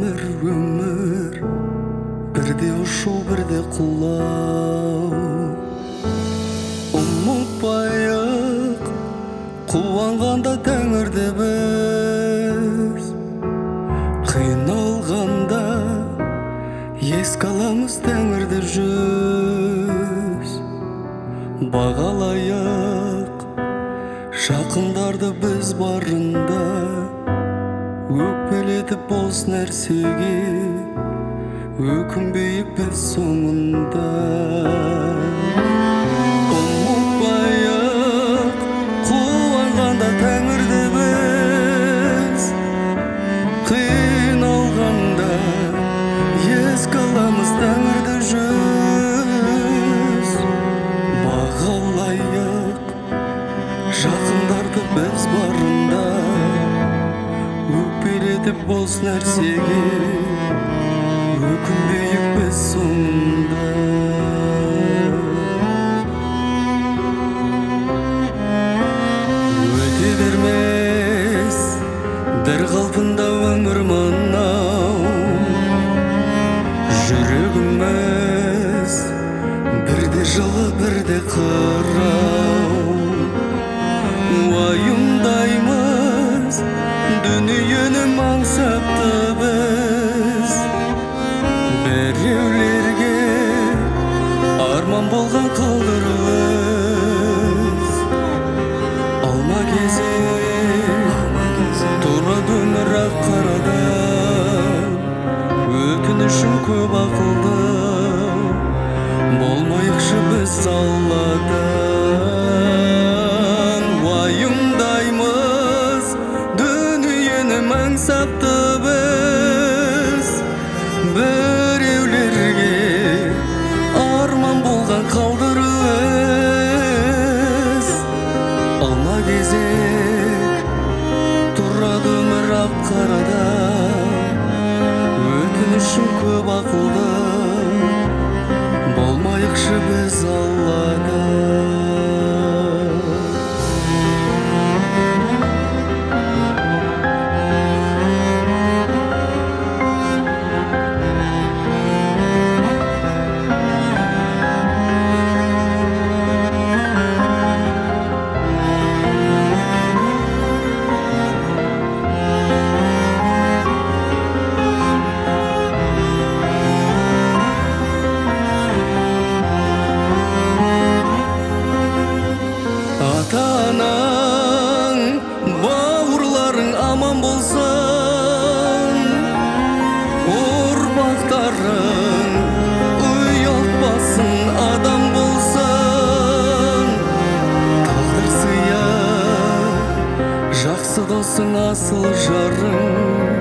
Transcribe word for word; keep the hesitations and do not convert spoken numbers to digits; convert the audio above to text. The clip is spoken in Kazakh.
өмір өмір бірде ұшу бірде құлау. Ұмытпайық қуанғанда тәңірді біз, қиналғанда еске аламыз тәңірді жүз. Бағалайық жақындарды біз барында, өкпелетіп бос нәрсеге өкінбейік біз соңында. Ұмытпайық қуанғанда тәңірді біз, қиналғанда еске аламыз тәңірді жүз. Бағалайық жақындарды біз барында, өкпелетіп бос нәрсеге өкінбейік біз соңында. Өте бермес бір қалпында өмір мынау, жүрегіміз бірде жылы бірде қырау. Уайымдаймыз дүниені мансапты біз, біреулерге арман болған қалдырыз. Алма кезек тұрады өмір ақ қарадан, өкінішім көп ақылды болмайықшы біз алладан. Уайымдаймыз дүниені мансапты біз, біреулерге арман болған қалдырыз. Алма кезек тұрады өмір ақ қарада, өкінішім көп ақылды болмайықшы біз алладан. Ата-анаң, бауырларың аман болсын, ұрпақтарың ұялтпасын, адам болсын. Тағдыр сыйы жақсы досың, асыл жарың,